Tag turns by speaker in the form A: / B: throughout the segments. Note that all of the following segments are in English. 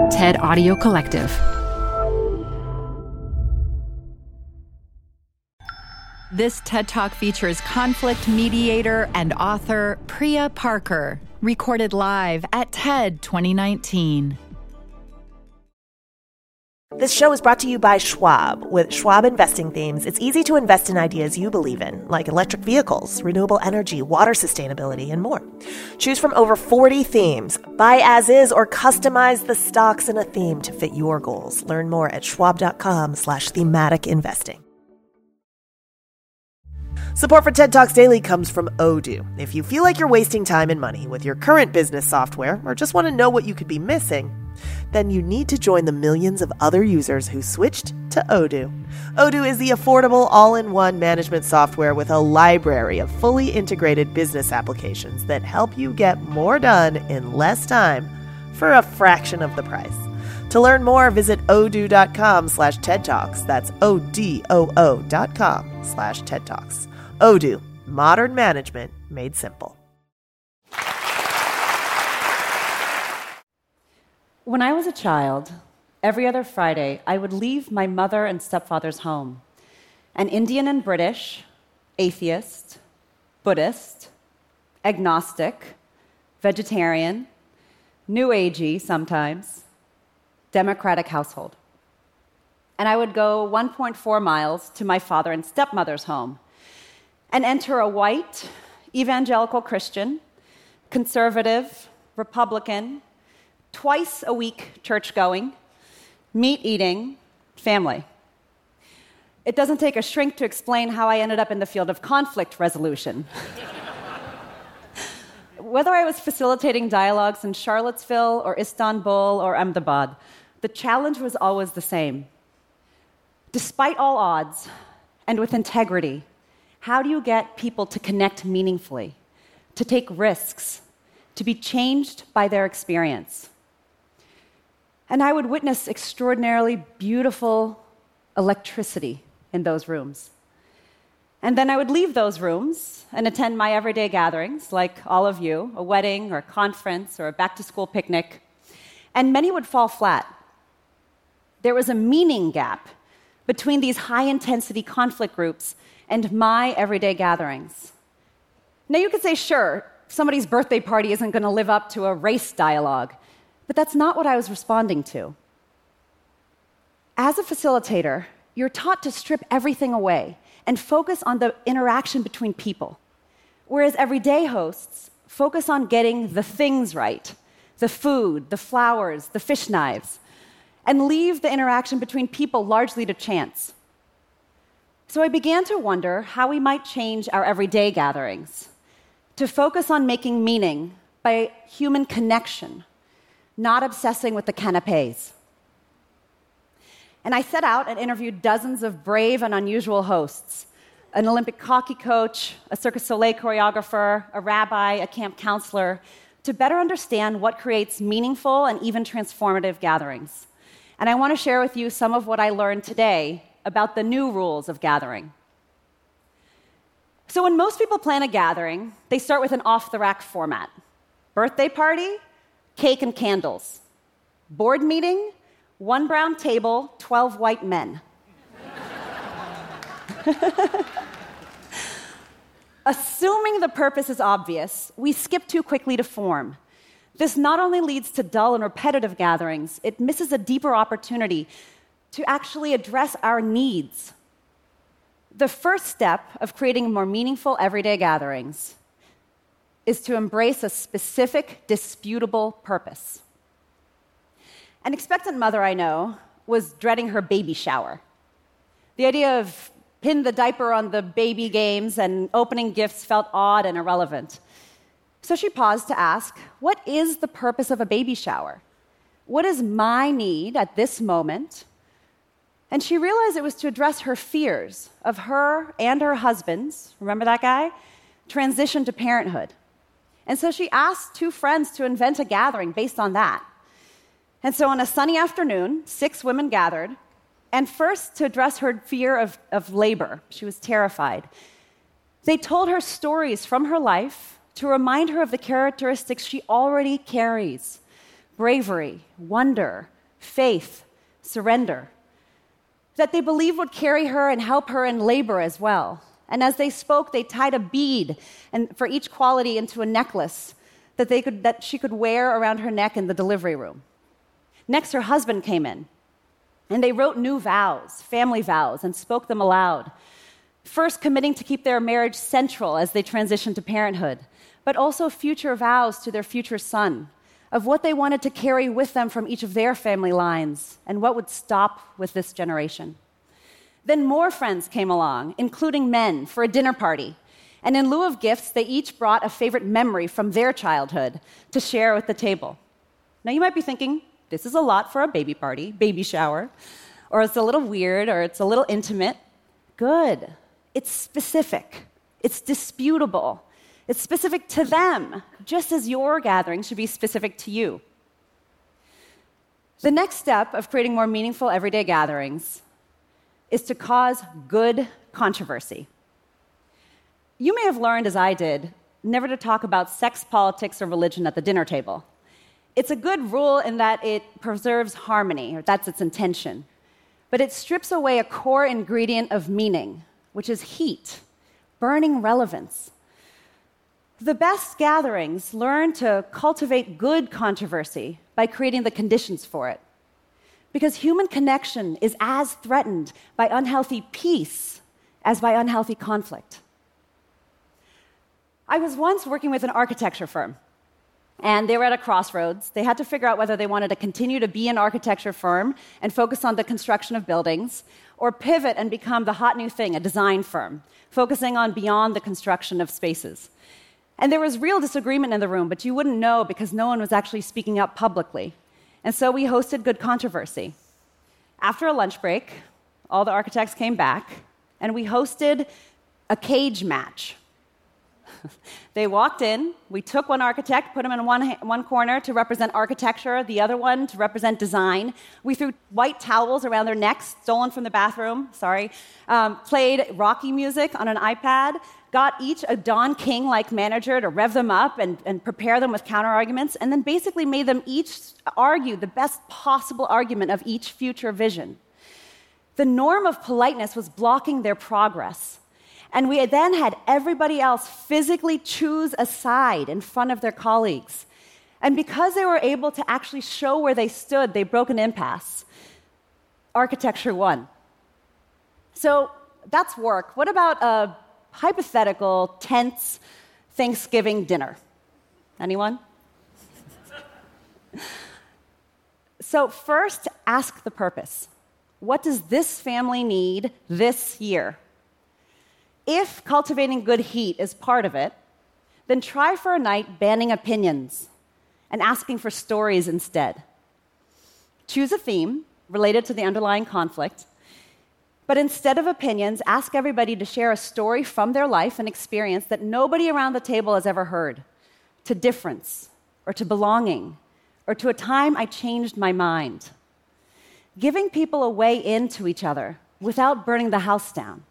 A: TED Audio Collective.
B: This TED Talk features conflict mediator and author Priya Parker, recorded live at TED 2019.
C: This show is brought to you by Schwab. With Schwab investing themes, it's easy to invest in ideas you believe in, like electric vehicles, renewable energy, water sustainability, and more. Choose from over 40 themes. Buy as is or customize the stocks in a theme to fit your goals. Learn more at schwab.com/thematic investing. Support for TED Talks Daily comes from Odoo. If you feel like you're wasting time and money with your current business software or just want to know what you could be missing, then you need to join the millions of other users who switched to Odoo. Odoo is the affordable all-in-one management software with a library of fully integrated business applications that help you get more done in less time for a fraction of the price. To learn more, visit odoo.com/TED Talks. That's ODOO.com/TED Talks. Odoo, modern management made simple.
D: When I was a child, every other Friday, I would leave my mother and stepfather's home. An Indian and British, atheist, Buddhist, agnostic, vegetarian, New Agey sometimes, Democratic household. And I would go 1.4 miles to my father and stepmother's home and enter a white, evangelical Christian, conservative, Republican, twice-a-week church-going, meat-eating family. It doesn't take a shrink to explain how I ended up in the field of conflict resolution. Whether I was facilitating dialogues in Charlottesville or Istanbul or Ahmedabad, the challenge was always the same. Despite all odds, and with integrity, how do you get people to connect meaningfully, to take risks, to be changed by their experience? And I would witness extraordinarily beautiful electricity in those rooms. And then I would leave those rooms and attend my everyday gatherings, like all of you, a wedding or a conference or a back-to-school picnic, and many would fall flat. There was a meaning gap between these high-intensity conflict groups and my everyday gatherings. Now, you could say, sure, somebody's birthday party isn't going to live up to a race dialogue, but that's not what I was responding to. As a facilitator, you're taught to strip everything away and focus on the interaction between people, whereas everyday hosts focus on getting the things right, the food, the flowers, the fish knives, and leave the interaction between people largely to chance. So I began to wonder how we might change our everyday gatherings to focus on making meaning by human connection, not obsessing with the canapés. And I set out and interviewed dozens of brave and unusual hosts, an Olympic hockey coach, a Cirque du Soleil choreographer, a rabbi, a camp counselor, to better understand what creates meaningful and even transformative gatherings. And I want to share with you some of what I learned today about the new rules of gathering. So when most people plan a gathering, they start with an off-the-rack format. Birthday party, cake and candles. Board meeting, 1 brown table, 12 white men. Assuming the purpose is obvious, we skip too quickly to form. This not only leads to dull and repetitive gatherings, it misses a deeper opportunity to actually address our needs. The first step of creating more meaningful everyday gatherings is to embrace a specific, disputable purpose. An expectant mother I know was dreading her baby shower. The idea of pin the diaper on the baby games and opening gifts felt odd and irrelevant. So she paused to ask, what is the purpose of a baby shower? What is my need at this moment? And she realized it was to address her fears of her and her husband's, remember that guy, transition to parenthood. And so she asked 2 friends to invent a gathering based on that. And so on a sunny afternoon, 6 women gathered, and first to address her fear of labor. She was terrified. They told her stories from her life to remind her of the characteristics she already carries: bravery, wonder, faith, surrender, that they believed would carry her and help her in labor as well. And as they spoke, they tied a bead for each quality into a necklace that she could wear around her neck in the delivery room. Next, her husband came in, and they wrote new vows, family vows, and spoke them aloud. First, committing to keep their marriage central as they transitioned to parenthood, but also future vows to their future son of what they wanted to carry with them from each of their family lines and what would stop with this generation. Then more friends came along, including men, for a dinner party. And in lieu of gifts, they each brought a favorite memory from their childhood to share with the table. Now, you might be thinking, this is a lot for a baby party, baby shower, or it's a little weird, or it's a little intimate. Good. It's specific. It's disputable. It's specific to them, just as your gathering should be specific to you. The next step of creating more meaningful everyday gatherings is to cause good controversy. You may have learned, as I did, never to talk about sex, politics, or religion at the dinner table. It's a good rule in that it preserves harmony, or that's its intention. But it strips away a core ingredient of meaning, which is heat, burning relevance. The best gatherings learn to cultivate good controversy by creating the conditions for it. Because human connection is as threatened by unhealthy peace as by unhealthy conflict. I was once working with an architecture firm, and they were at a crossroads. They had to figure out whether they wanted to continue to be an architecture firm and focus on the construction of buildings, or pivot and become the hot new thing, a design firm, focusing on beyond the construction of spaces. And there was real disagreement in the room, but you wouldn't know because no one was actually speaking up publicly. And so we hosted good controversy. After a lunch break, all the architects came back, and we hosted a cage match. They walked in, we took one architect, put him in one corner to represent architecture, the other one to represent design. We threw white towels around their necks, stolen from the bathroom, played Rocky music on an iPad, got each a Don King-like manager to rev them up and prepare them with counter-arguments, and then basically made them each argue the best possible argument of each future vision. The norm of politeness was blocking their progress. And we then had everybody else physically choose a side in front of their colleagues. And because they were able to actually show where they stood, they broke an impasse. Architecture won. So that's work. What about a hypothetical, tense Thanksgiving dinner? Anyone? So first, ask the purpose. What does this family need this year? If cultivating good heat is part of it, then try for a night banning opinions and asking for stories instead. Choose a theme related to the underlying conflict, but instead of opinions, ask everybody to share a story from their life and experience that nobody around the table has ever heard, to difference, or to belonging, or to a time I changed my mind. Giving people a way into each other without burning the house down.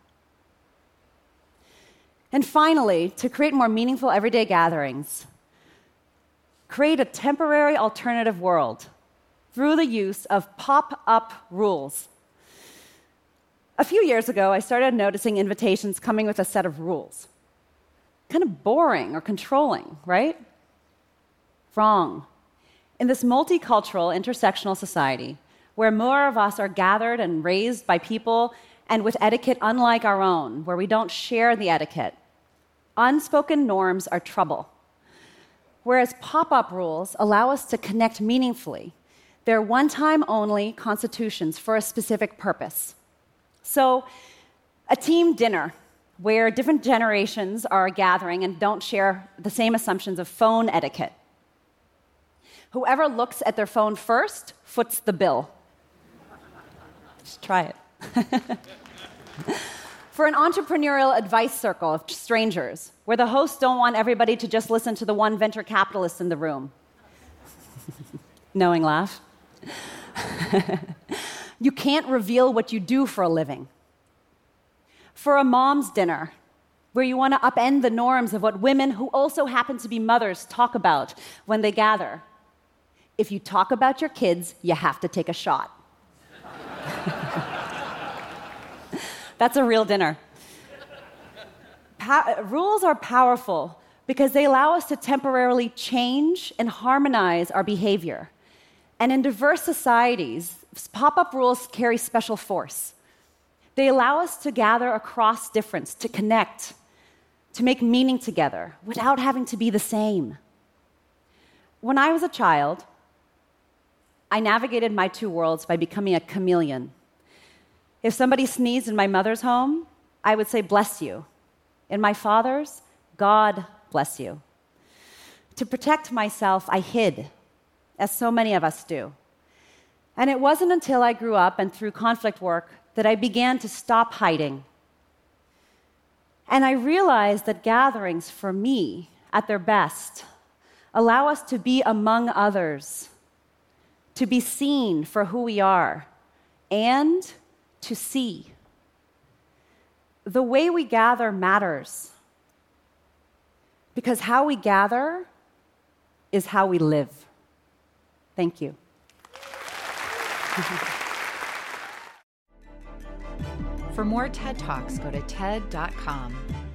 D: And finally, to create more meaningful everyday gatherings, create a temporary alternative world through the use of pop-up rules. A few years ago, I started noticing invitations coming with a set of rules. Kind of boring or controlling, right? Wrong. In this multicultural, intersectional society, where more of us are gathered and raised by people and with etiquette unlike our own, where we don't share the etiquette, unspoken norms are trouble. Whereas pop-up rules allow us to connect meaningfully. They're one-time only constitutions for a specific purpose. So, a team dinner where different generations are gathering and don't share the same assumptions of phone etiquette. Whoever looks at their phone first foots the bill. Just try it. For an entrepreneurial advice circle of strangers, where the hosts don't want everybody to just listen to the one venture capitalist in the room. Knowing laugh. You can't reveal what you do for a living. For a mom's dinner, where you want to upend the norms of what women who also happen to be mothers talk about when they gather. if you talk about your kids, you have to take a shot. That's a real dinner. Rules are powerful because they allow us to temporarily change and harmonize our behavior. And in diverse societies, pop-up rules carry special force. They allow us to gather across difference, to connect, to make meaning together without having to be the same. When I was a child, I navigated my two worlds by becoming a chameleon. If somebody sneezed in my mother's home, I would say, "Bless you." In my father's, "God bless you." To protect myself, I hid, as so many of us do. And it wasn't until I grew up and through conflict work that I began to stop hiding. And I realized that gatherings, for me, at their best, allow us to be among others, to be seen for who we are, and to see. The way we gather matters, because how we gather is how we live. Thank you.
B: For more TED Talks, go to TED.com.